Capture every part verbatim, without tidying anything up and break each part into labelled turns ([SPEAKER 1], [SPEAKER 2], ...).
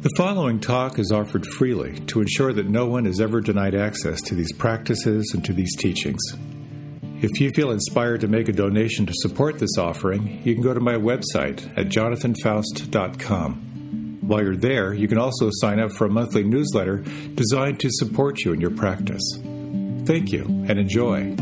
[SPEAKER 1] The following talk is offered freely to ensure that no one is ever denied access to these practices and to these teachings. If you feel inspired to make a donation to support this offering, you can go to my website at jonathan faust dot com. While you're there, you can also sign up for a monthly newsletter designed to support you in your practice. Thank you, and enjoy.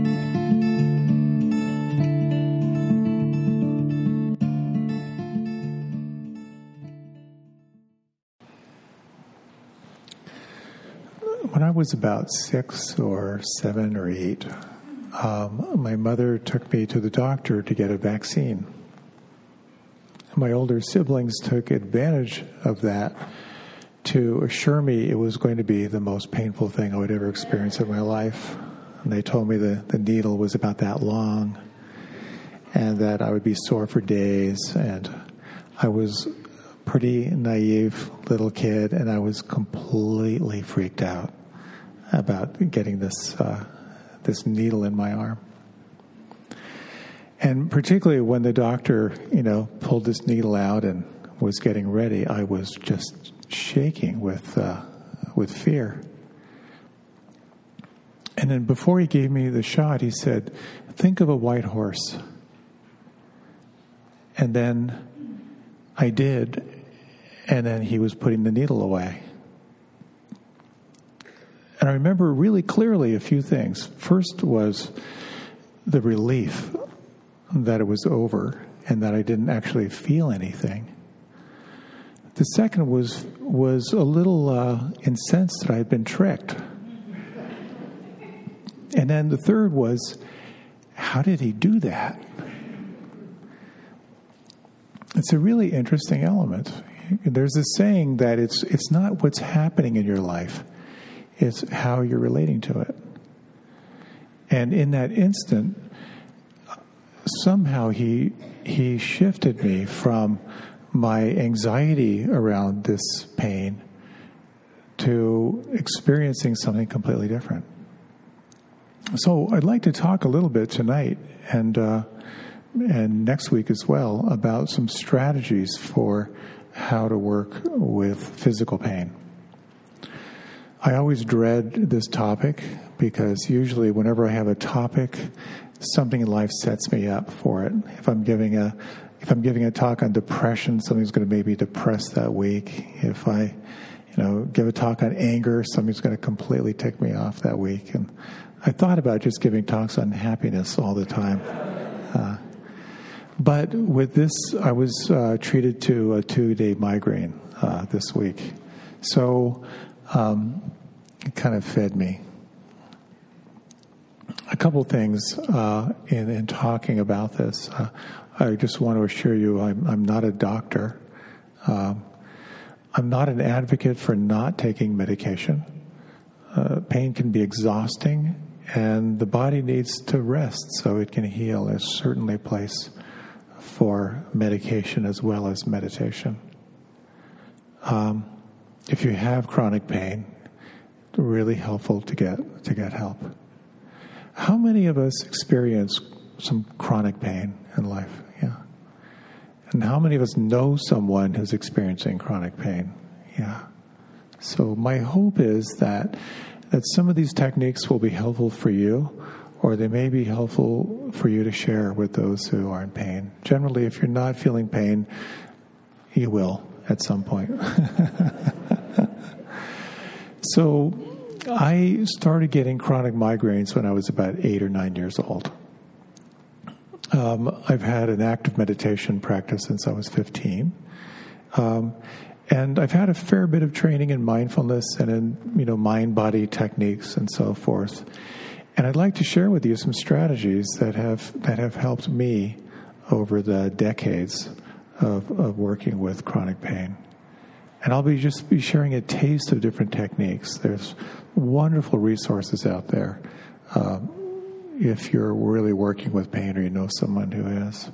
[SPEAKER 2] When I was about six or seven or eight, um, my mother took me to the doctor to get a vaccine. My older siblings took advantage of that to assure me it was going to be the most painful thing I would ever experience in my life. And they told me the, the needle was about that long and that I would be sore for days. And I was a pretty naive little kid, and I was completely freaked out about getting this uh, this needle in my arm. And particularly when the doctor, you know, pulled this needle out and was getting ready, I was just shaking with uh, with fear. And then before he gave me the shot, he said, "Think of a white horse." And then I did, and then he was putting the needle away. And I remember really clearly a few things. First was the relief that it was over and that I didn't actually feel anything. The second was was a little uh, incensed that I had been tricked. And then the third was, how did he do that? It's a really interesting element. There's a saying that it's it's not what's happening in your life, it's how you're relating to it. And in that instant, somehow he he shifted me from my anxiety around this pain to experiencing something completely different. So I'd like to talk a little bit tonight and uh, and next week as well about some strategies for how to work with physical pain. I always dread this topic because usually whenever I have a topic, something in life sets me up for it. If I'm giving a if I'm giving a talk on depression, something's going to make me depressed that week. If I, you know, give a talk on anger, something's going to completely tick me off that week. And I thought about just giving talks on happiness all the time. Uh, but with this, I was uh, treated to a two-day migraine uh, this week. So um, it kind of fed me. A couple things uh, in, in talking about this. Uh, I just want to assure you I'm, I'm not a doctor. Um, I'm not an advocate for not taking medication. Uh, pain can be exhausting, and the body needs to rest so it can heal. There's certainly a place for medication as well as meditation. Um, if you have chronic pain, it's really helpful to get to get help. How many of us experience some chronic pain in life? Yeah. And how many of us know someone who's experiencing chronic pain? Yeah. So my hope is that that some of these techniques will be helpful for you, or they may be helpful for you to share with those who are in pain. Generally, if you're not feeling pain, you will at some point. So I started getting chronic migraines when I was about eight or nine years old. Um, I've had an active meditation practice since I was fifteen. Um, and I've had a fair bit of training in mindfulness and in, you know, mind-body techniques and so forth. And I'd like to share with you some strategies that have that have helped me over the decades of, of working with chronic pain. And I'll be just be sharing a taste of different techniques. There's wonderful resources out there um, if you're really working with pain or you know someone who is.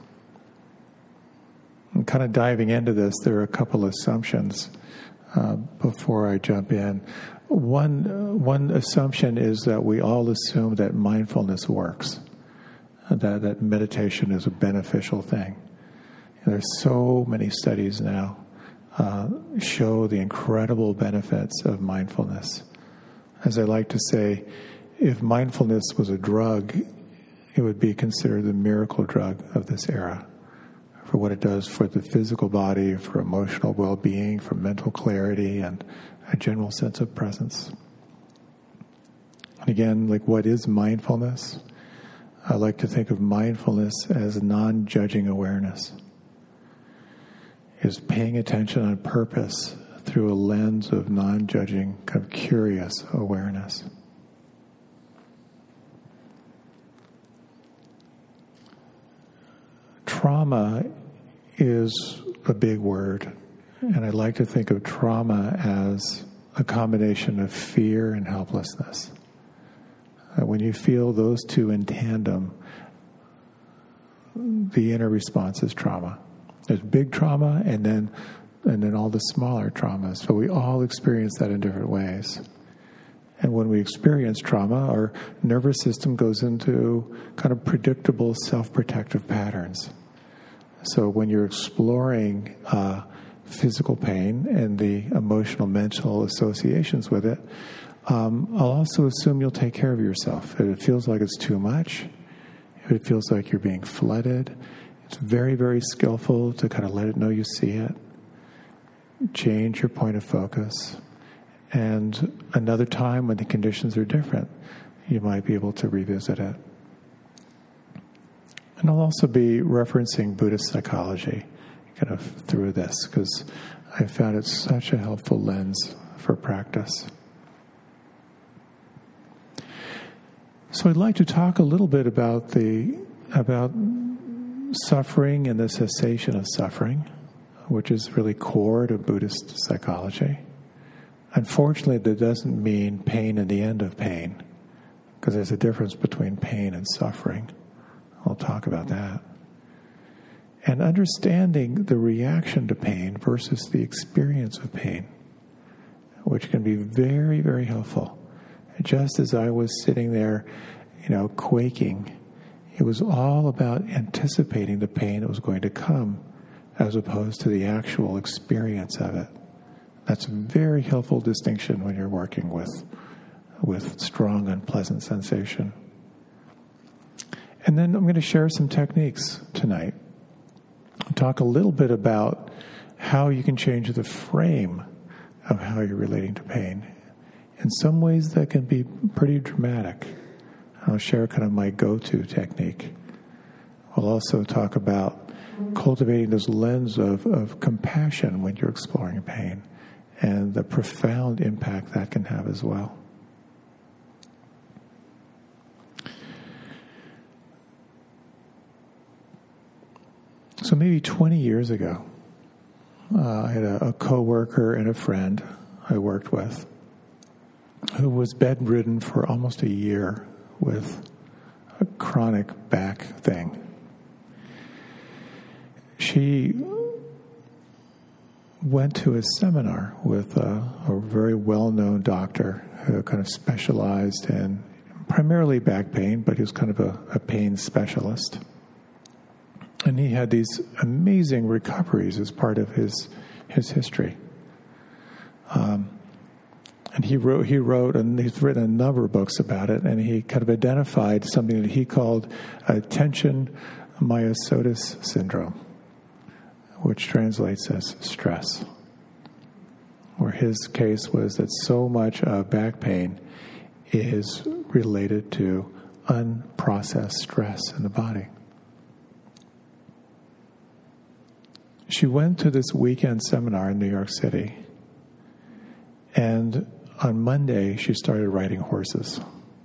[SPEAKER 2] And kind of diving into this, there are a couple assumptions uh, before I jump in. One uh, one assumption is that we all assume that mindfulness works, that that meditation is a beneficial thing. And there's so many studies now uh, show the incredible benefits of mindfulness. As I like to say, if mindfulness was a drug, it would be considered the miracle drug of this era, for what it does for the physical body, for emotional well-being, for mental clarity, and a general sense of presence. And again, like, what is mindfulness? I like to think of mindfulness as non-judging awareness. Is paying attention on purpose through a lens of non-judging, kind of curious awareness. Trauma is a big word, and I like to think of trauma as a combination of fear and helplessness. When you feel those two in tandem, the inner response is trauma. There's big trauma, and then and then all the smaller traumas. So we all experience that in different ways. And when we experience trauma, our nervous system goes into kind of predictable self-protective patterns. So when you're exploring uh, physical pain and the emotional, mental associations with it, um, I'll also assume you'll take care of yourself. If it feels like it's too much, if it feels like you're being flooded, it's very, very skillful to kind of let it know you see it. Change your point of focus. And another time when the conditions are different, you might be able to revisit it. And I'll also be referencing Buddhist psychology kind of through this, because I found it such a helpful lens for practice. So I'd like to talk a little bit about the about suffering and the cessation of suffering, which is really core to Buddhist psychology. Unfortunately, that doesn't mean pain and the end of pain, because there's a difference between pain and suffering. I'll talk about that. And understanding the reaction to pain versus the experience of pain, which can be very, very helpful. Just as I was sitting there, you know, quaking, it was all about anticipating the pain that was going to come as opposed to the actual experience of it. That's a very helpful distinction when you're working with, with strong, unpleasant sensation. And then I'm going to share some techniques tonight. Talk a little bit about how you can change the frame of how you're relating to pain. In some ways that can be pretty dramatic. I'll share kind of my go-to technique. We'll also talk about cultivating this lens of, of compassion when you're exploring pain and the profound impact that can have as well. So maybe twenty years ago, uh, I had a, a coworker and a friend I worked with who was bedridden for almost a year with a chronic back thing. She went to a seminar with a, a very well-known doctor who kind of specialized in primarily back pain, but he was kind of a, a pain specialist. And he had these amazing recoveries as part of his his history. Um, and he wrote, he wrote, and he's written a number of books about it, and he kind of identified something that he called uh, tension myosotis syndrome, which translates as stress. Where his case was that so much of back pain is related to unprocessed stress in the body. She went to this weekend seminar in New York City, and on Monday she started riding horses.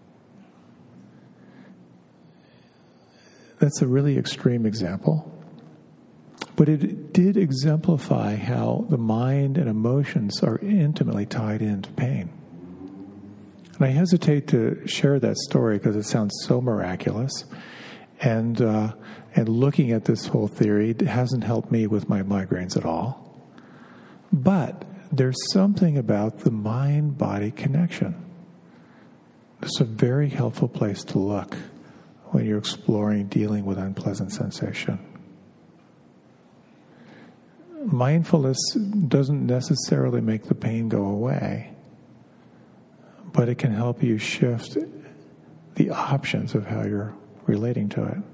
[SPEAKER 2] That's a really extreme example, but it did exemplify how the mind and emotions are intimately tied into pain. And I hesitate to share that story because it sounds so miraculous. And uh, and looking at this whole theory hasn't helped me with my migraines at all. But there's something about the mind-body connection. It's a very helpful place to look when you're exploring dealing with unpleasant sensation. mindfulness doesn't necessarily make the pain go away, but it can help you shift the options of how you're relating to it.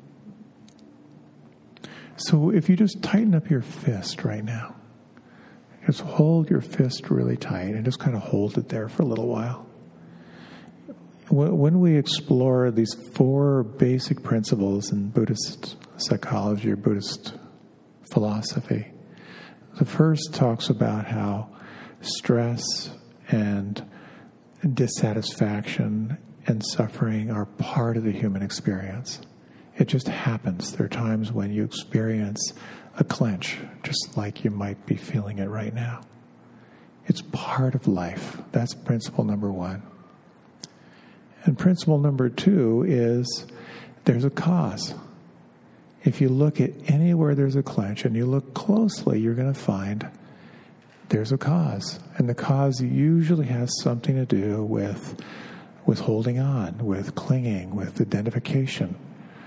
[SPEAKER 2] So if you just tighten up your fist right now, just hold your fist really tight and just kind of hold it there for a little while. When we explore these four basic principles in Buddhist psychology or Buddhist philosophy, the first talks about how stress and dissatisfaction and suffering are part of the human experience. It just happens. There are times when you experience a clench, just like you might be feeling it right now. It's part of life. That's principle number one. And principle number two is there's a cause. If you look at anywhere there's a clench and you look closely, you're going to find there's a cause. And the cause usually has something to do with, with holding on, with clinging, with identification.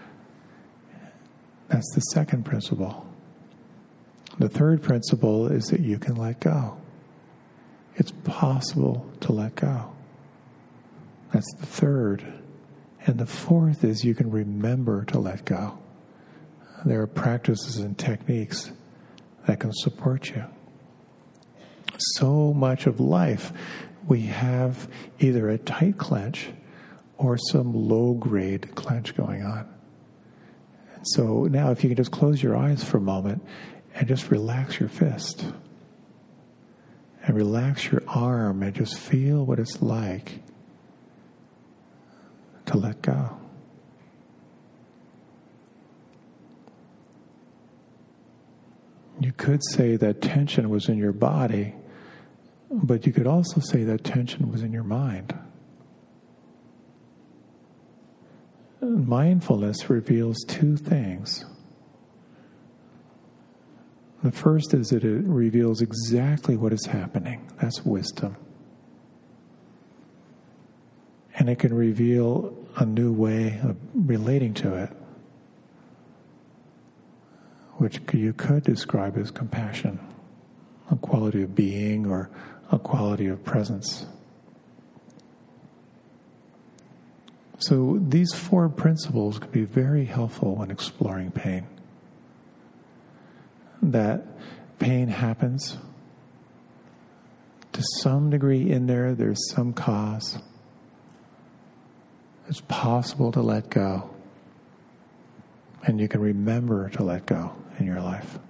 [SPEAKER 2] That's the second principle. The third principle is that you can let go. It's possible to let go. That's the third. And the fourth is you can remember to let go. There are practices and techniques that can support you. So much of life, we have either a tight clench or some low-grade clench going on. And so now if you can just close your eyes for a moment and just relax your fist and relax your arm and just feel what it's like to let go. You could say that tension was in your body, but you could also say that tension was in your mind. Mindfulness reveals two things. The first is that it reveals exactly what is happening. That's wisdom. And it can reveal a new way of relating to it, which you could describe as compassion, a quality of being or a quality of presence. So these four principles can be very helpful when exploring pain. That pain happens. To some degree in there, there's some cause. It's possible to let go. And you can remember to let go in your life.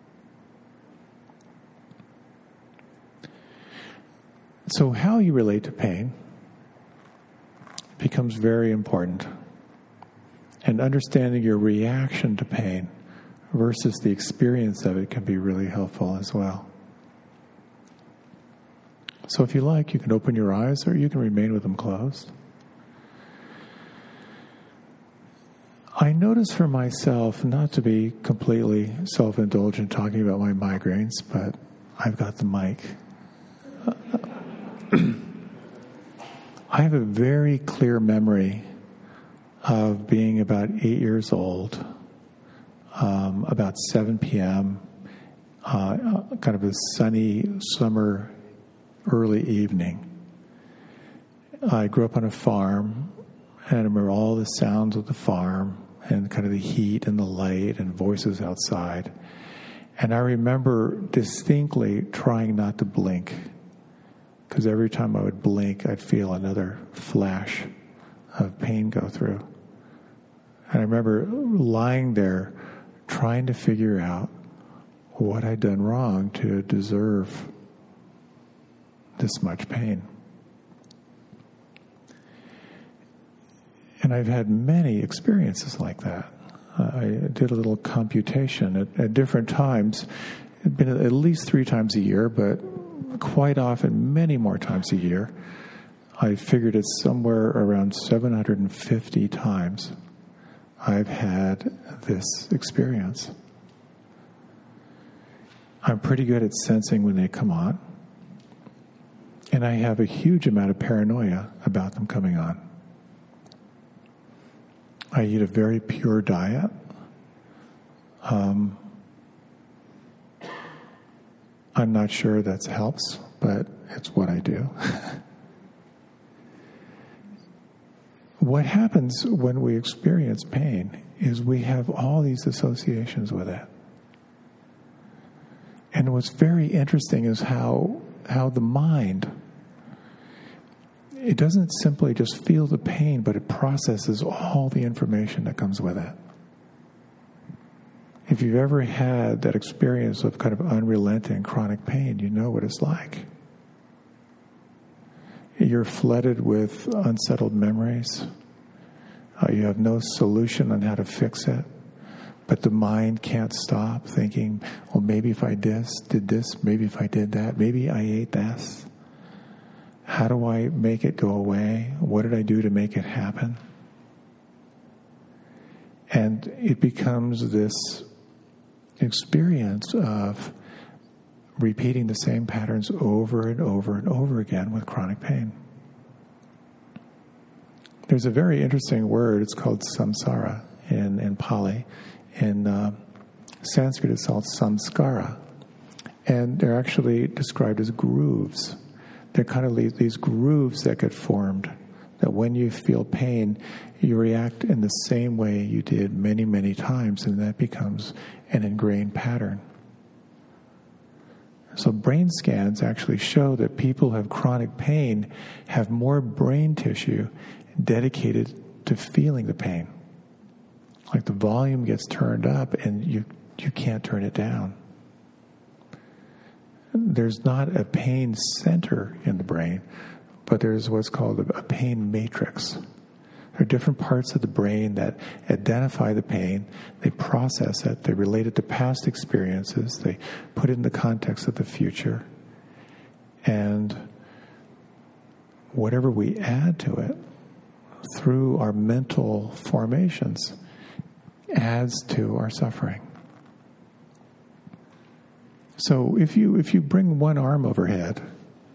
[SPEAKER 2] So how you relate to pain becomes very important. And understanding your reaction to pain versus the experience of it can be really helpful as well. So if you like, you can open your eyes or you can remain with them closed. I notice for myself, not to be completely self-indulgent talking about my migraines, but I've got the mic. I have a very clear memory of being about eight years old, um, about seven p.m., uh, kind of a sunny summer early evening. I grew up on a farm, and I remember all the sounds of the farm and kind of the heat and the light and voices outside. And I remember distinctly trying not to blink, because every time I would blink, I'd feel another flash of pain go through. And I remember lying there trying to figure out what I'd done wrong to deserve this much pain. And I've had many experiences like that. Uh, I did a little computation at, at different times. It'd been at least three times a year, but quite often, many more times a year. I figured it's somewhere around seven hundred fifty times I've had this experience. I'm pretty good at sensing when they come on, and I have a huge amount of paranoia about them coming on. I eat a very pure diet. Um, I'm not sure that helps, but it's what I do. What happens when we experience pain is we have all these associations with it. And what's very interesting is how how the mind, it doesn't simply just feel the pain, but it processes all the information that comes with it. If you've ever had that experience of kind of unrelenting chronic pain, you know what it's like. You're flooded with unsettled memories. Uh, you have no solution on how to fix it. But the mind can't stop thinking, well, maybe if I this, did this, maybe if I did that, maybe I ate this. How do I make it go away? What did I do to make it happen? And it becomes this experience of repeating the same patterns over and over and over again with chronic pain. There's a very interesting word, it's called samsara in, in Pali. In uh, Sanskrit it's called samskara. And they're actually described as grooves. They're kind of these grooves that get formed, that when you feel pain, you react in the same way you did many, many times, and that becomes an ingrained pattern. So brain scans actually show that people who have chronic pain have more brain tissue dedicated to feeling the pain. Like the volume gets turned up and you, you can't turn it down. There's not a pain center in the brain, but there's what's called a pain matrix. There are different parts of the brain that identify the pain, they process it, they relate it to past experiences, they put it in the context of the future, and whatever we add to it through our mental formations adds to our suffering. So if you if you bring one arm overhead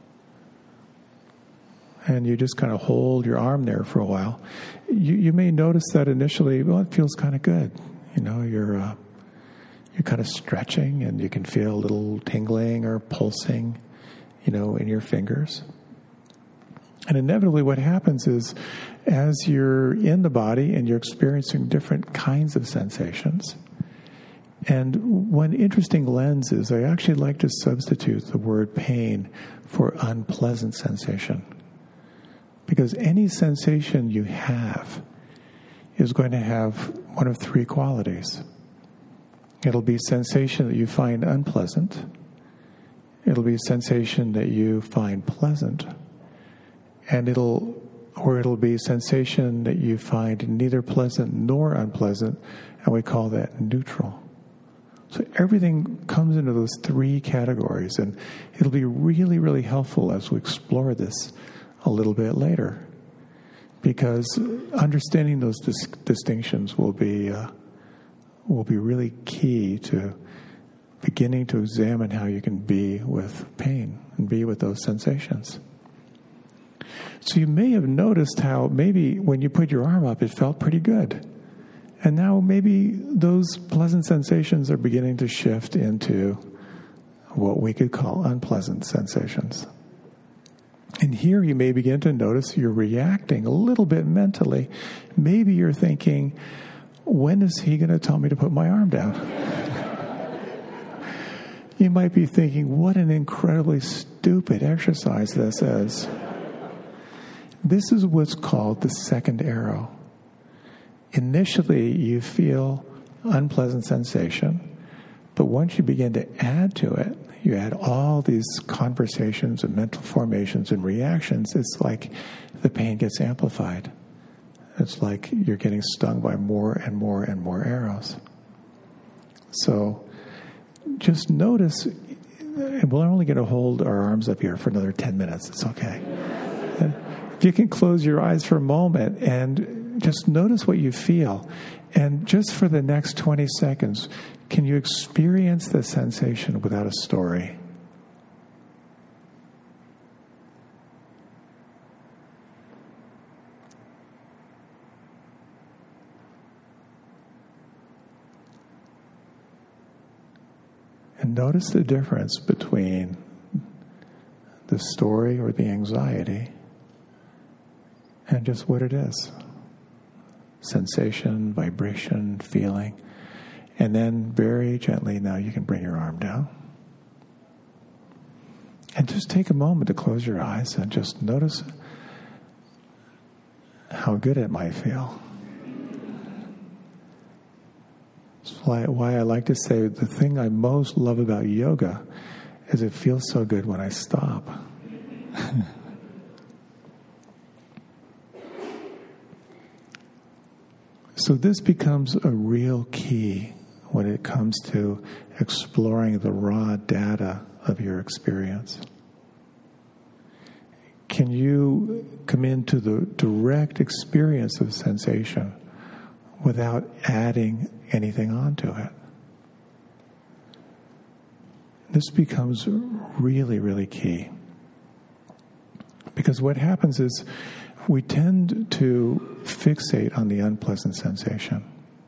[SPEAKER 2] and you just kind of hold your arm there for a while, you, you may notice that initially, well, it feels kind of good. You know, you're uh, you're kind of stretching, and you can feel a little tingling or pulsing, you know, in your fingers. And inevitably, what happens is, as you're in the body and you're experiencing different kinds of sensations. And one interesting lens is I actually like to substitute the word pain for unpleasant sensation. Because any sensation you have is going to have one of three qualities. It'll be sensation that you find unpleasant. It'll be a sensation that you find pleasant. And it'll, or it'll be a sensation that you find neither pleasant nor unpleasant, and we call that neutral. So everything comes into those three categories, and it'll be really, really helpful as we explore this a little bit later, because understanding those dis- distinctions will be uh, will be really key to beginning to examine how you can be with pain and be with those sensations. So you may have noticed how maybe when you put your arm up, it felt pretty good. And now maybe those pleasant sensations are beginning to shift into what we could call unpleasant sensations. And here you may begin to notice you're reacting a little bit mentally. Maybe you're thinking, when is he going to tell me to put my arm down? You might be thinking, what an incredibly stupid exercise this is. This is what's called the second arrow. Initially, you feel unpleasant sensation, but once you begin to add to it, you add all these conversations and mental formations and reactions, it's like the pain gets amplified. It's like you're getting stung by more and more and more arrows. So just notice, and we're only going to hold our arms up here for another ten minutes. It's okay. If you can close your eyes for a moment and just notice what you feel. And just for the next twenty seconds, can you experience the sensation without a story? And notice the difference between the story or the anxiety and just what it is. Sensation, vibration, feeling. And then very gently, now you can bring your arm down. And just take a moment to close your eyes and just notice how good it might feel. That's why, why I like to say the thing I most love about yoga is it feels so good when I stop. So this becomes a real key when it comes to exploring the raw data of your experience. Can you come into the direct experience of sensation without adding anything onto it? This becomes really, really key. Because what happens is we tend to fixate on the unpleasant sensation.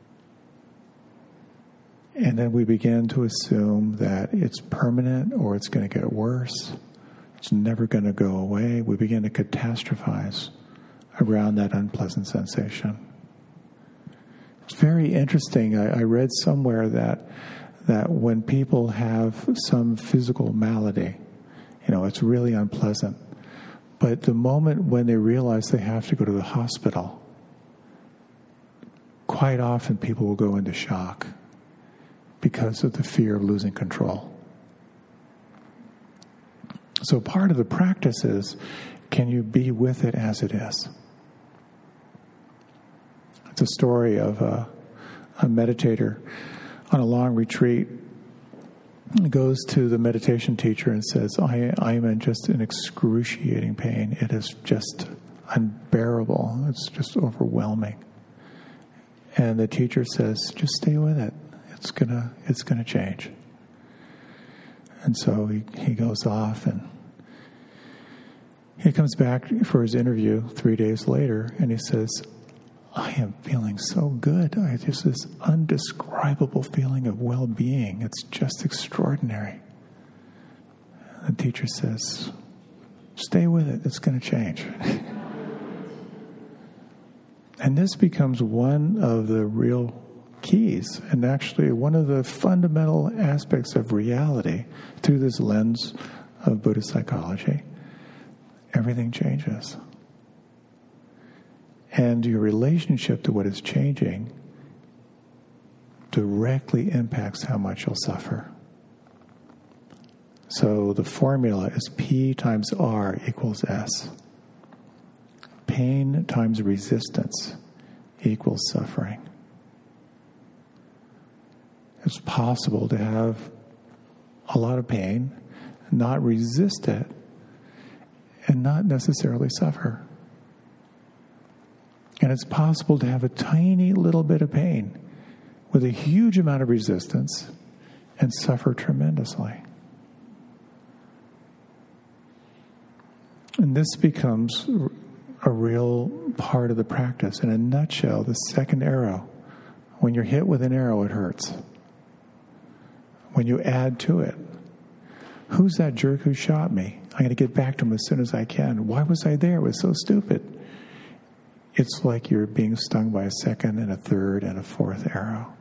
[SPEAKER 2] And then we begin to assume that it's permanent or it's going to get worse. It's never going to go away. We begin to catastrophize around that unpleasant sensation. It's very interesting. I, I read somewhere that that when people have some physical malady, you know, it's really unpleasant. But the moment when they realize they have to go to the hospital, quite often people will go into shock because of the fear of losing control. So part of the practice is, can you be with it as it is? It's a story of a, a meditator on a long retreat. He goes to the meditation teacher and says, I, I am in just an excruciating pain. It is just unbearable. It's just overwhelming. And the teacher says, just stay with it. It's gonna, it's gonna change. And so he, he goes off and he comes back for his interview three days later and he says, I am feeling so good. I just this undescribable feeling of well-being. It's just extraordinary. The teacher says, stay with it. It's going to change. And this becomes one of the real keys, and actually one of the fundamental aspects of reality through this lens of Buddhist psychology. Everything changes. And your relationship to what is changing directly impacts how much you'll suffer. So the formula is P times R equals S. Pain times resistance equals suffering. It's possible to have a lot of pain, not resist it, and not necessarily suffer. And it's possible to have a tiny little bit of pain with a huge amount of resistance and suffer tremendously. And this becomes a real part of the practice. In a nutshell, the second arrow, when you're hit with an arrow, it hurts. When you add to it, who's that jerk who shot me? I'm going to get back to him as soon as I can. Why was I there? It was so stupid. It's like you're being stung by a second and a third and a fourth arrow.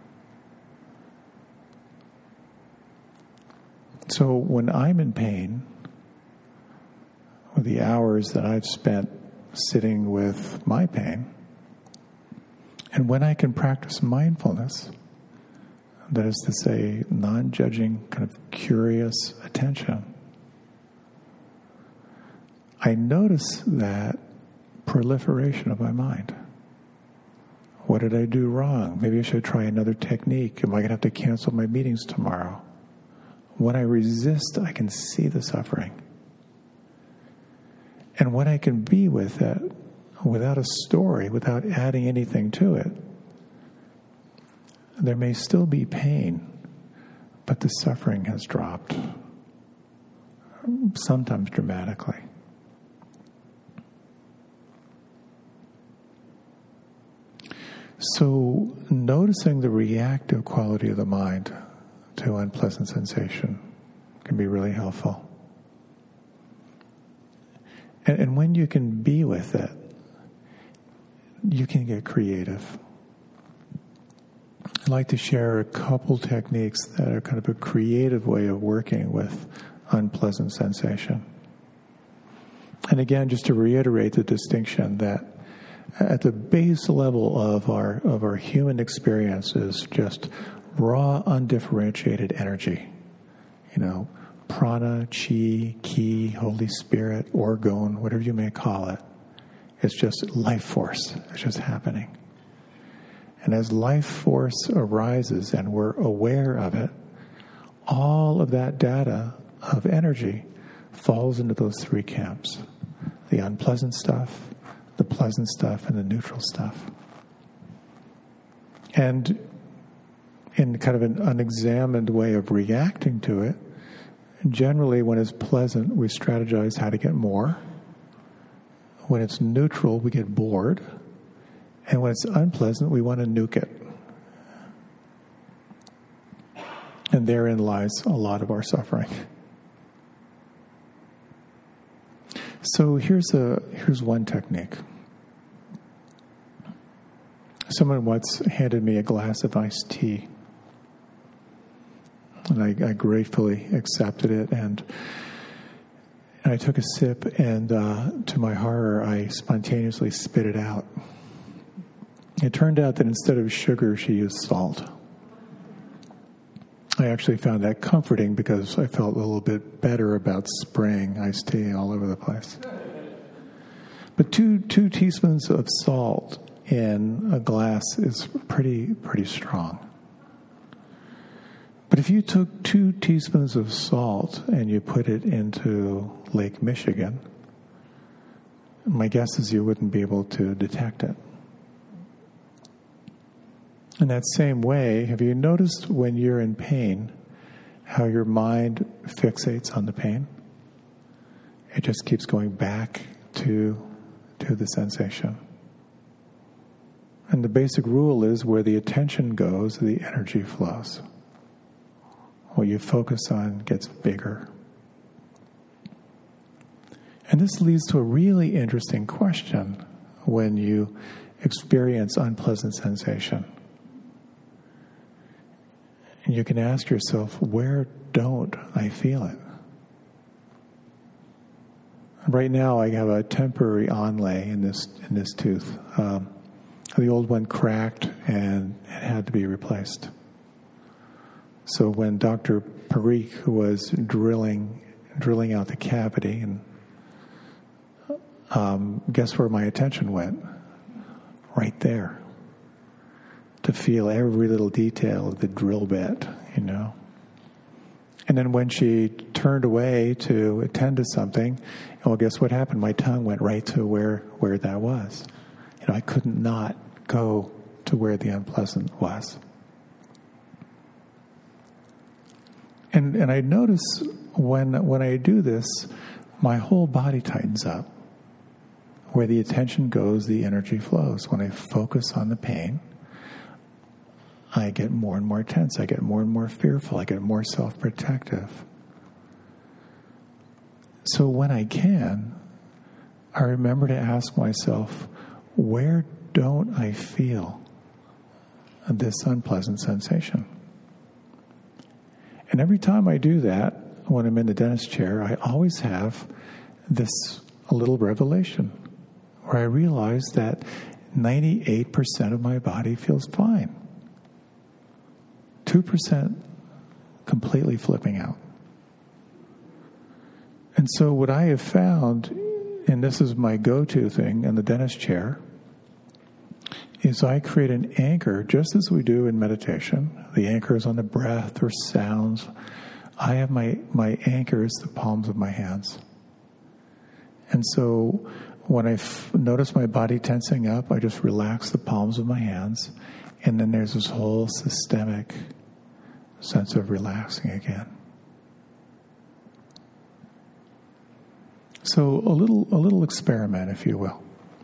[SPEAKER 2] So when I'm in pain, with the hours that I've spent sitting with my pain, and when I can practice mindfulness, that is to say, non-judging, kind of curious attention, I notice that proliferation of my mind. What did I do wrong? Maybe I should try another technique. Am I going to have to cancel my meetings tomorrow? When I resist, I can see the suffering. And when I can be with it without a story, without adding anything to it, there may still be pain, but the suffering has dropped, sometimes dramatically. So noticing the reactive quality of the mind to unpleasant sensation can be really helpful. And, and when you can be with it, you can get creative. I'd like to share a couple techniques that are kind of a creative way of working with unpleasant sensation. And again, just to reiterate the distinction that at the base level of our of our human experience is just raw, undifferentiated energy. You know, prana, chi, ki, Holy Spirit, orgone, whatever you may call it. It's just life force. It's just happening. And as life force arises and we're aware of it, all of that data of energy falls into those three camps. The unpleasant stuff, the pleasant stuff, and the neutral stuff. And in kind of an unexamined way of reacting to it, generally when it's pleasant, we strategize how to get more. When it's neutral, we get bored. And when it's unpleasant, we want to nuke it. And therein lies a lot of our suffering. So here's a here's one technique. Someone once handed me a glass of iced tea. And I, I gratefully accepted it, and, and I took a sip, and uh, to my horror, I spontaneously spit it out. It turned out that instead of sugar, she used salt. I actually found that comforting because I felt a little bit better about spraying iced tea all over the place. But two two teaspoons of salt in a glass is pretty pretty strong. But if you took two teaspoons of salt and you put it into Lake Michigan, my guess is you wouldn't be able to detect it. In that same way, have you noticed when you're in pain how your mind fixates on the pain? It just keeps going back to, to the sensation. And the basic rule is where the attention goes, the energy flows. What you focus on gets bigger. And this leads to a really interesting question when you experience unpleasant sensation. And you can ask yourself, where don't I feel it? Right now I have a temporary onlay in this in this tooth. Um, the old one cracked and it had to be replaced. So when Doctor Parikh was drilling drilling out the cavity, and um, guess where my attention went? Right there. To feel every little detail of the drill bit, you know. And then when she turned away to attend to something, well, guess what happened? My tongue went right to where, where that was. You know, I couldn't not go to where the unpleasant was. And and I notice when when I do this, my whole body tightens up. Where the attention goes, the energy flows. When I focus on the pain, I get more and more tense. I get more and more fearful. I get more self-protective. So when I can, I remember to ask myself, where don't I feel this unpleasant sensation? And every time I do that, when I'm in the dentist chair, I always have this little revelation where I realize that ninety-eight percent of my body feels fine. two percent completely flipping out. And so what I have found, and this is my go-to thing in the dentist chair, is I create an anchor, just as we do in meditation. The anchor is on the breath or sounds. I have my, my anchor is the palms of my hands. And so when I f- notice my body tensing up, I just relax the palms of my hands. And then there's this whole systemic sense of relaxing again. So a little a little experiment, if you will.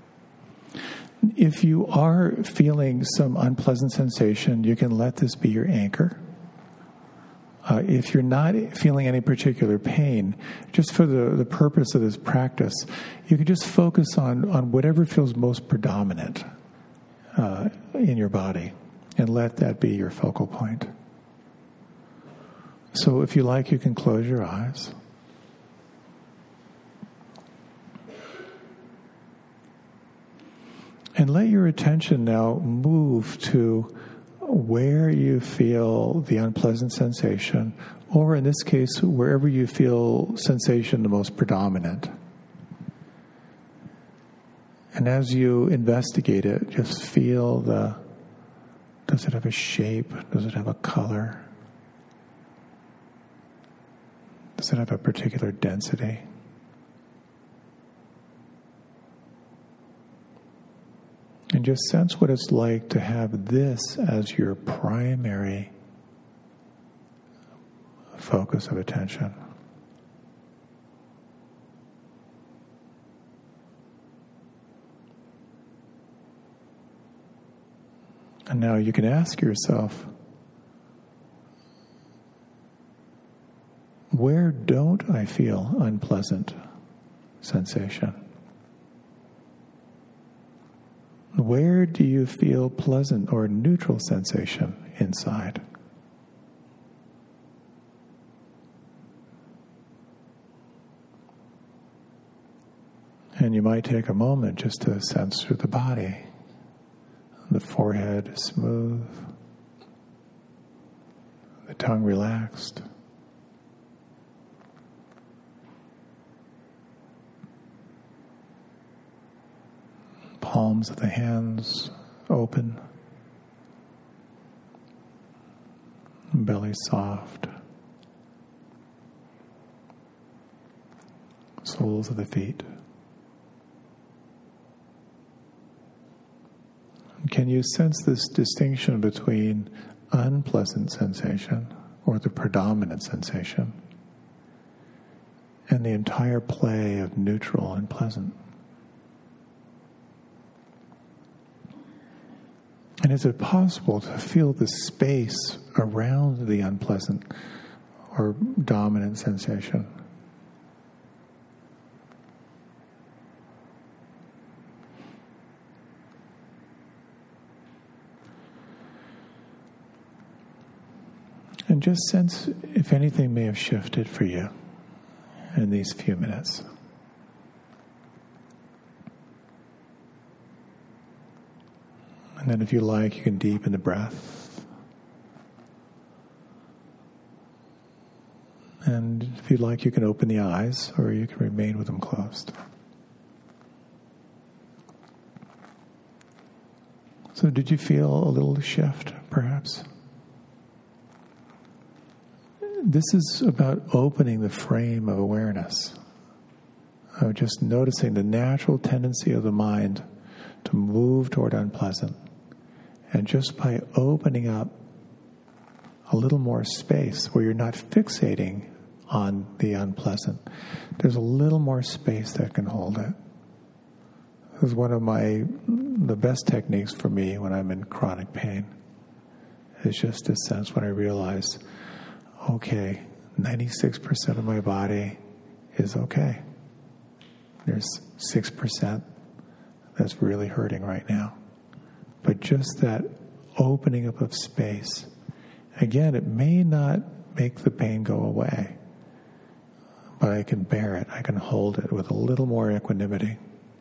[SPEAKER 2] If you are feeling some unpleasant sensation, you can let this be your anchor. Uh, if you're not feeling any particular pain, just for the, the purpose of this practice, you can just focus on, on whatever feels most predominant uh, in your body and let that be your focal point. So if you like, you can close your eyes. And let your attention now move to where you feel the unpleasant sensation, or in this case, wherever you feel sensation the most predominant. And as you investigate it, just feel the, does it have a shape? Does it have a color? Does it have a particular density? And just sense what it's like to have this as your primary focus of attention. And now you can ask yourself, where don't I feel unpleasant sensation? Where do you feel pleasant or neutral sensation inside? And you might take a moment just to sense through the body. The forehead is smooth, the tongue relaxed. Palms of the hands open, belly soft, soles of the feet. Can you sense this distinction between unpleasant sensation, or the predominant sensation, and the entire play of neutral and pleasant? And is it possible to feel the space around the unpleasant or dominant sensation? And just sense if anything may have shifted for you in these few minutes. And then if you like, you can deepen the breath. And if you'd like, you can open the eyes, or you can remain with them closed. So did you feel a little shift, perhaps? This is about opening the frame of awareness, of just noticing the natural tendency of the mind to move toward unpleasant. And just by opening up a little more space where you're not fixating on the unpleasant, there's a little more space that can hold it. It was one of my, the best techniques for me when I'm in chronic pain. It's just a sense when I realize, okay, ninety-six percent of my body is okay. There's six percent that's really hurting right now. But just that opening up of space, again, it may not make the pain go away, but I can bear it. I can hold it with a little more equanimity.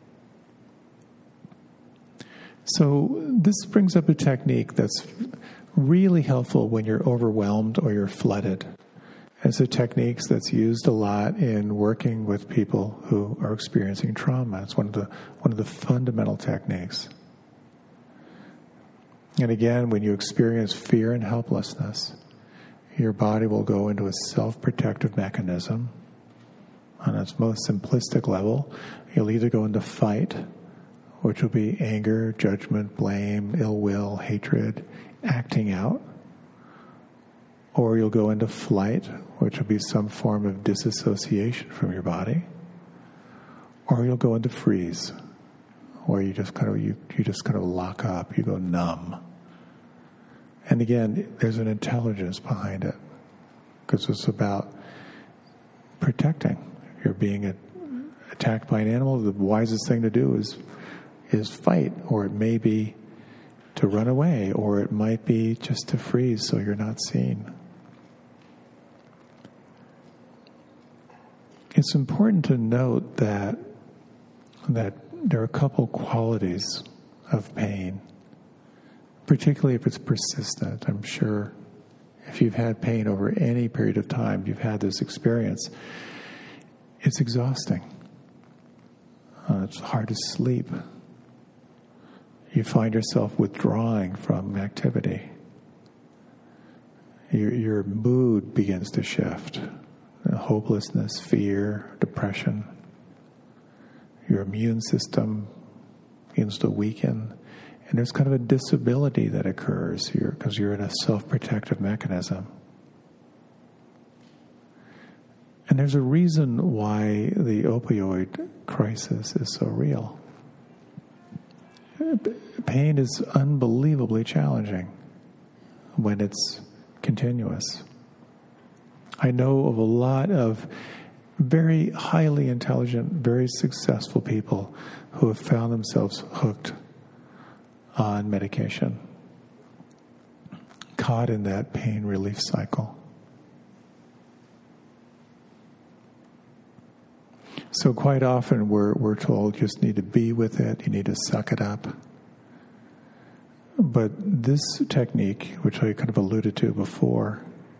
[SPEAKER 2] So this brings up a technique that's really helpful when you're overwhelmed or you're flooded. It's a technique that's used a lot in working with people who are experiencing trauma. It's one of the one of the fundamental techniques. And again, when you experience fear and helplessness, your body will go into a self-protective mechanism. On its most simplistic level, you'll either go into fight, which will be anger, judgment, blame, ill will, hatred, acting out. Or you'll go into flight, which will be some form of disassociation from your body. Or you'll go into freeze, where you just kind of you, you just kind of lock up, you go numb. And again, there's an intelligence behind it. because it's about protecting. If you're being a, attacked by an animal, the wisest thing to do is is fight, or it may be to run away, or it might be just to freeze so you're not seen. It's important to note that that there are a couple qualities of pain, particularly if it's persistent. I'm sure if you've had pain over any period of time, you've had this experience, it's exhausting. Uh, it's hard to sleep. You find yourself withdrawing from activity. Your, your mood begins to shift. Uh, hopelessness, fear, depression. Your immune system begins to weaken. And there's kind of a disability that occurs because you're, you're in a self-protective mechanism. And there's a reason why the opioid crisis is so real. Pain is unbelievably challenging when it's continuous. I know of a lot of very highly intelligent, very successful people who have found themselves hooked on medication, caught in that pain relief cycle. So quite often we're we're told you just need to be with it, you need to suck it up. But this technique, which I kind of alluded to before,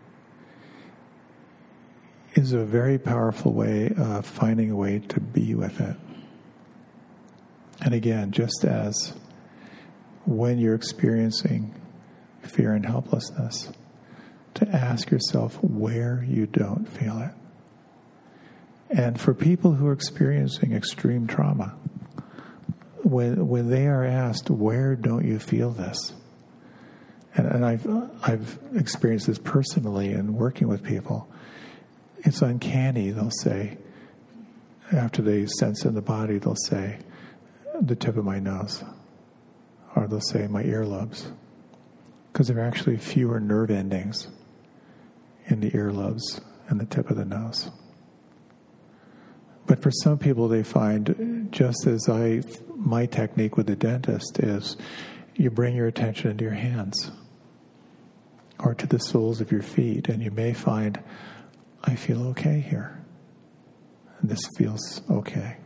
[SPEAKER 2] is a very powerful way of finding a way to be with it. And again, just as when you're experiencing fear and helplessness, to ask yourself where you don't feel it. And for people who are experiencing extreme trauma, when when they are asked, where don't you feel this? And, and I've I've experienced this personally in working with people. It's uncanny, they'll say, after they sense in the body, they'll say, the tip of my nose. Or they'll say, my earlobes. Because there are actually fewer nerve endings in the earlobes and the tip of the nose. But for some people, they find, just as I, my technique with the dentist is, you bring your attention into your hands or to the soles of your feet, and you may find, I feel okay here. And this feels okay.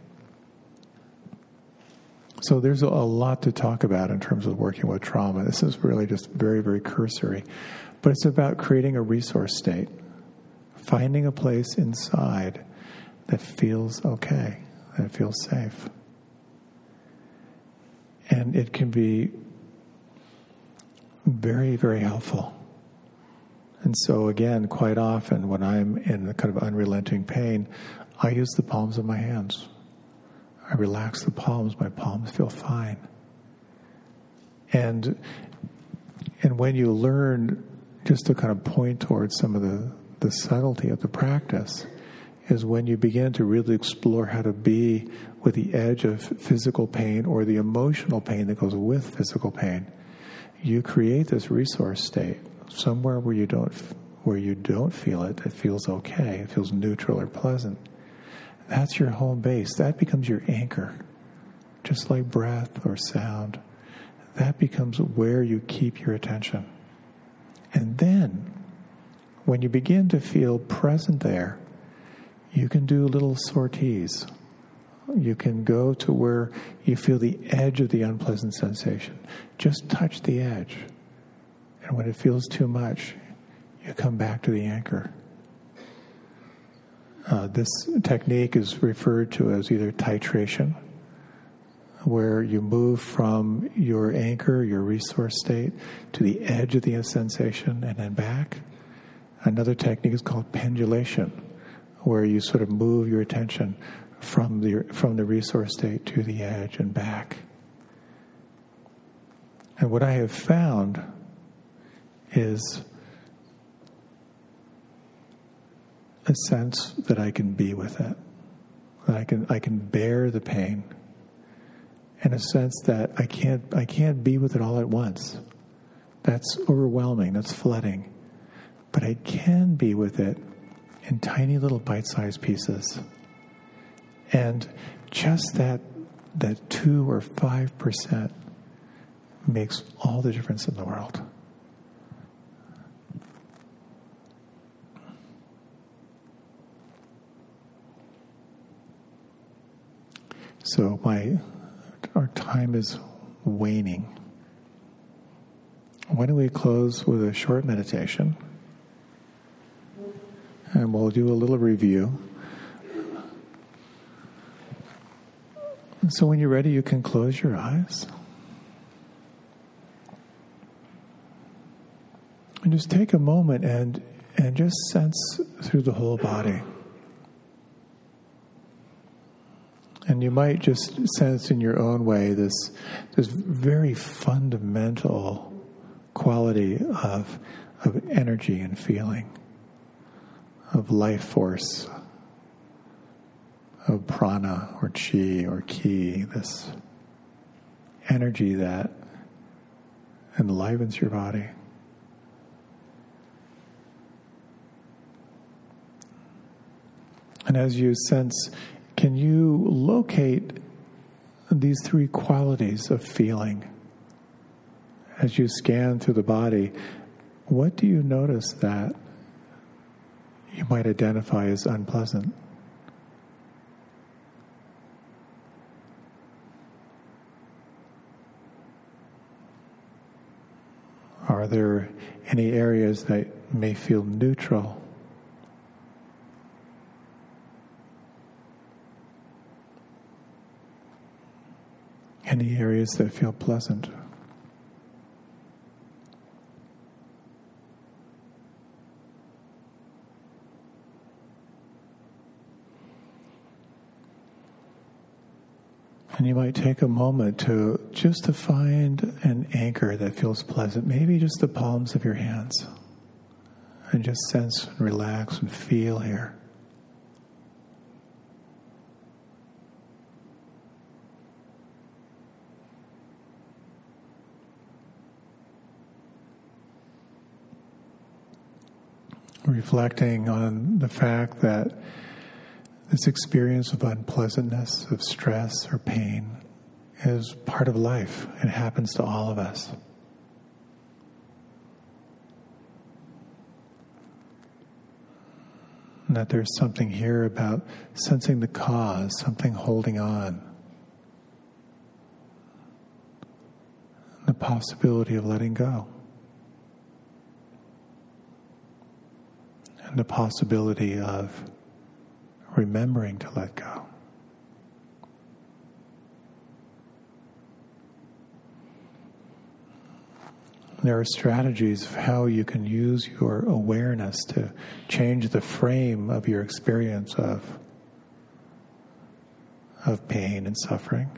[SPEAKER 2] So there's a lot to talk about in terms of working with trauma. This is really just very, very cursory. But it's about creating a resource state, finding a place inside that feels okay, that feels safe. And it can be very, very helpful. And so again, quite often when I'm in a kind of unrelenting pain, I use the palms of my hands. I relax the palms, my palms feel fine. And and when you learn, just to kind of point towards some of the, the subtlety of the practice, is when you begin to really explore how to be with the edge of physical pain or the emotional pain that goes with physical pain. You create this resource state somewhere where you don't where you don't feel it. It feels okay. It feels neutral or pleasant. That's your home base. That becomes your anchor, just like breath or sound. That becomes where you keep your attention. And then, when you begin to feel present there, you can do little sorties. You can go to where you feel the edge of the unpleasant sensation. Just touch the edge. And when it feels too much, you come back to the anchor. Uh, this technique is referred to as either titration, where you move from your anchor, your resource state, to the edge of the sensation and then back. Another technique is called pendulation, where you sort of move your attention from the from the resource state to the edge and back. And what I have found is a sense that I can be with it, that I can I can bear the pain, and a sense that I can't I can't be with it all at once. That's overwhelming. That's flooding. but I can be with it in tiny little bite-sized pieces. And just that that two or five percent makes all the difference in the world. So my our time is waning. Why don't we close with a short meditation? And we'll do a little review. So when you're ready, you can close your eyes. And just take a moment and, and just sense through the whole body. And you might just sense in your own way this, this very fundamental quality of, of energy and feeling, of life force, of prana or chi or ki, this energy that enlivens your body. And as you sense, can you locate these three qualities of feeling? As you scan through the body, what do you notice that you might identify as unpleasant? Are there any areas that may feel neutral? Any areas that feel pleasant? And you might take a moment to just to find an anchor that feels pleasant, maybe just the palms of your hands, and just sense and relax and feel here. Reflecting on the fact that this experience of unpleasantness, of stress or pain is part of life. It happens to all of us. And that there's something here about sensing the cause, something holding on. The possibility of letting go. And the possibility of remembering to let go. There are strategies of how you can use your awareness to change the frame of your experience of, of pain and suffering.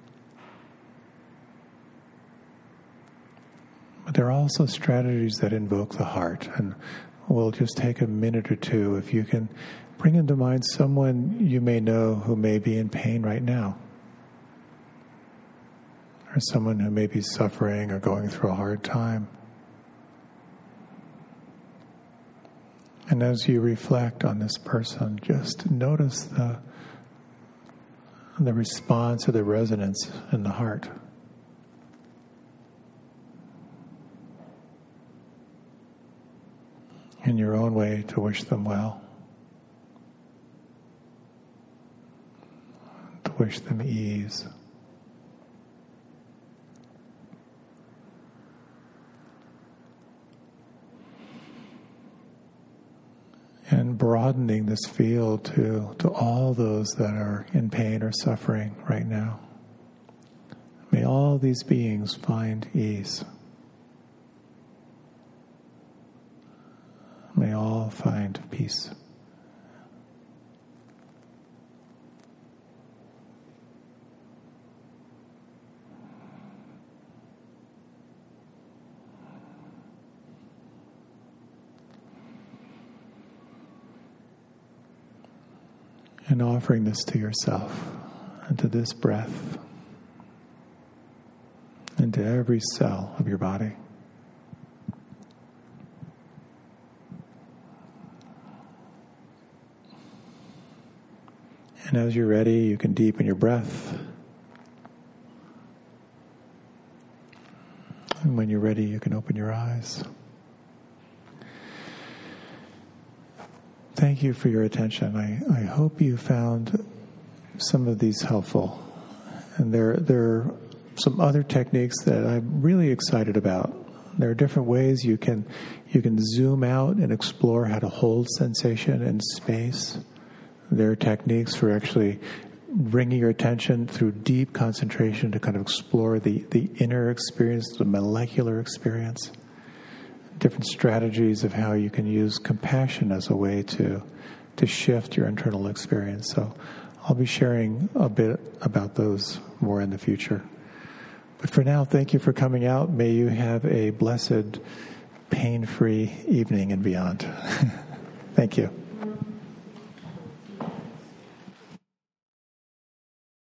[SPEAKER 2] But there are also strategies that invoke the heart, and we'll just take a minute or two if you can bring into mind someone you may know who may be in pain right now, or someone who may be suffering or going through a hard time. And as you reflect on this person, just notice the, the response or the resonance in the heart. In your own way to wish them well. To wish them ease. And broadening this field to, to all those that are in pain or suffering right now. May all these beings find ease. May all find peace. And offering this to yourself and to this breath and to every cell of your body. And as you're ready, you can deepen your breath. And when you're ready, you can open your eyes. Thank you for your attention. I, I hope you found some of these helpful. And there, there are some other techniques that I'm really excited about. There are different ways you can you can zoom out and explore how to hold sensation in space. There are techniques for actually bringing your attention through deep concentration to kind of explore the, the inner experience, the molecular experience. Different strategies of how you can use compassion as a way to to shift your internal experience. So I'll be sharing a bit about those more in the future. But for now, thank you for coming out. May you have a blessed, pain-free evening and beyond. Thank you.